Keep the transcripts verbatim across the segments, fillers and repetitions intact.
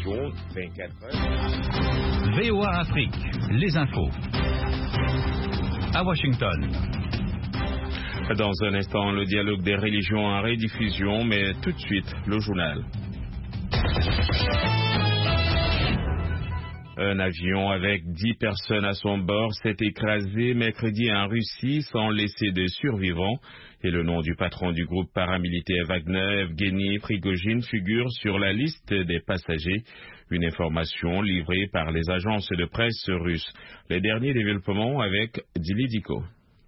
région, vingt-quatre heures. V O A Afrique, les infos. À Washington. Dans un instant, le dialogue des religions en rediffusion, mais tout de suite, le journal. Un avion avec dix personnes à son bord s'est écrasé mercredi en Russie sans laisser de survivants et le nom du patron du groupe paramilitaire Wagner, Evgeny Prigojine, figure sur la liste des passagers. Une information livrée par les agences de presse russes. Les derniers développements avec Dili Diko.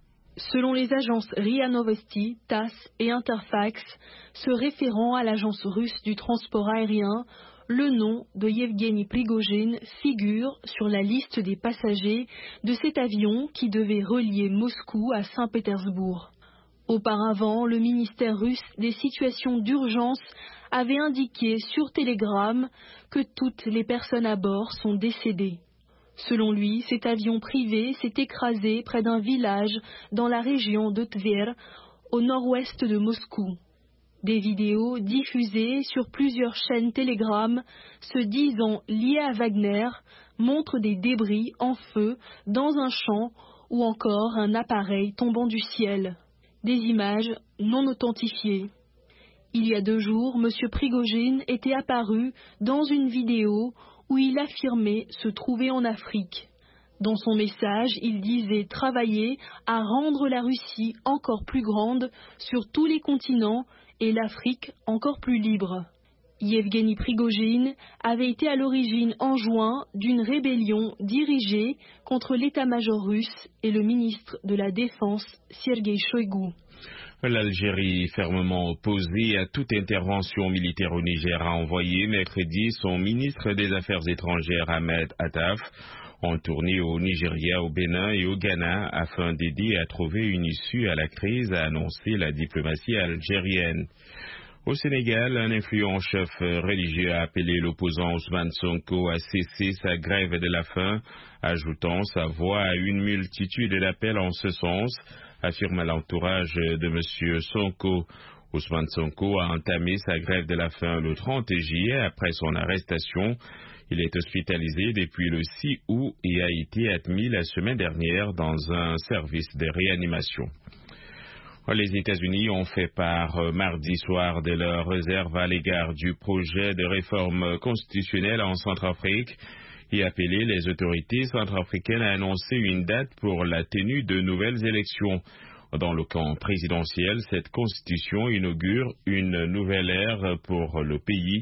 Selon les agences R I A Novosti, TASS et Interfax, se référant à l'agence russe du transport aérien, le nom de Yevgeny Prigojine figure sur la liste des passagers de cet avion qui devait relier Moscou à Saint-Pétersbourg. Auparavant, le ministère russe des situations d'urgence avait indiqué sur Telegram que toutes les personnes à bord sont décédées. Selon lui, cet avion privé s'est écrasé près d'un village dans la région de Tver, au nord-ouest de Moscou. Des vidéos diffusées sur plusieurs chaînes Telegram se disant liées à Wagner montrent des débris en feu dans un champ ou encore un appareil tombant du ciel. Des images non authentifiées. Il y a deux jours, M. Prigojine était apparu dans une vidéo où il affirmait se trouver en Afrique. Dans son message, il disait travailler à rendre la Russie encore plus grande sur tous les continents et l'Afrique encore plus libre. Yevgeny Prigojine avait été à l'origine en juin d'une rébellion dirigée contre l'état-major russe et le ministre de la Défense, Sergei Shoigu. L'Algérie, fermement opposée à toute intervention militaire au Niger, a envoyé mercredi son ministre des Affaires étrangères, Ahmed Attaf, en tournée au Nigeria, au Bénin et au Ghana afin d'aider à trouver une issue à la crise, a annoncé la diplomatie algérienne. Au Sénégal, un influent chef religieux a appelé l'opposant Ousmane Sonko à cesser sa grève de la faim, ajoutant sa voix à une multitude d'appels en ce sens, affirme l'entourage de M. Sonko. Ousmane Sonko a entamé sa grève de la faim le trente juillet après son arrestation. Il est hospitalisé depuis le six août et a été admis la semaine dernière dans un service de réanimation. Les États-Unis ont fait part mardi soir de leur réserve à l'égard du projet de réforme constitutionnelle en Centrafrique et appelé les autorités centrafricaines à annoncer une date pour la tenue de nouvelles élections. Dans le camp présidentiel, cette constitution inaugure une nouvelle ère pour le pays,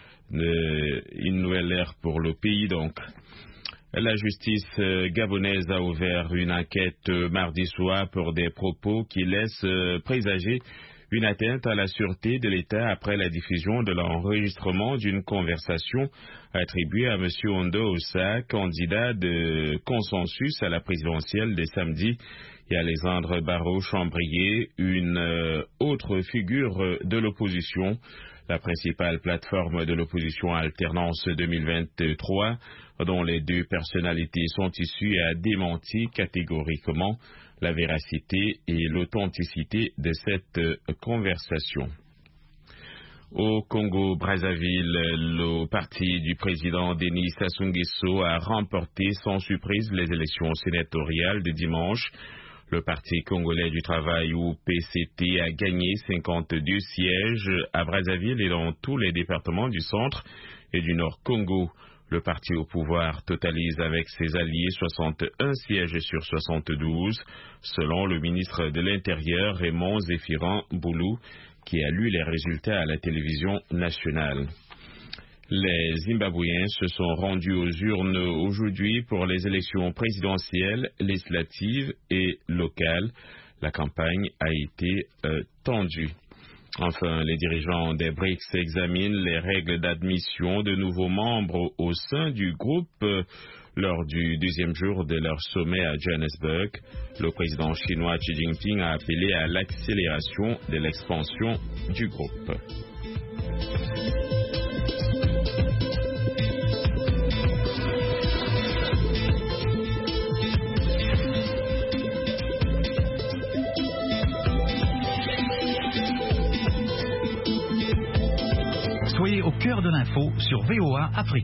une nouvelle ère pour le pays donc. La justice gabonaise a ouvert une enquête mardi soir pour des propos qui laissent présager une atteinte à la sûreté de l'État après la diffusion de l'enregistrement d'une conversation attribuée à M. Ondo Ossa, candidat de consensus à la présidentielle de samedi, et Alexandre Barrault-Chambrier, une autre figure de l'opposition. La principale plateforme de l'opposition Alternance deux mille vingt-trois, dont les deux personnalités sont issues, a démenti catégoriquement la véracité et l'authenticité de cette conversation. Au Congo-Brazzaville, le parti du président Denis Sassou Nguesso a remporté sans surprise les élections sénatoriales de dimanche. Le Parti congolais du travail, ou P C T, a gagné cinquante-deux sièges à Brazzaville et dans tous les départements du centre et du nord Congo. Le parti au pouvoir totalise avec ses alliés soixante et un sièges sur soixante-douze, selon le ministre de l'Intérieur Raymond Zéphirin Boulou, qui a lu les résultats à la télévision nationale. Les Zimbabwéens se sont rendus aux urnes aujourd'hui pour les élections présidentielles, législatives et locales. La campagne a été euh, tendue. Enfin, les dirigeants des B R I C S examinent les règles d'admission de nouveaux membres au sein du groupe euh, lors du deuxième jour de leur sommet à Johannesburg. Le président chinois Xi Jinping a appelé à l'accélération de l'expansion du groupe. Soyez au cœur de l'info sur V O A Afrique.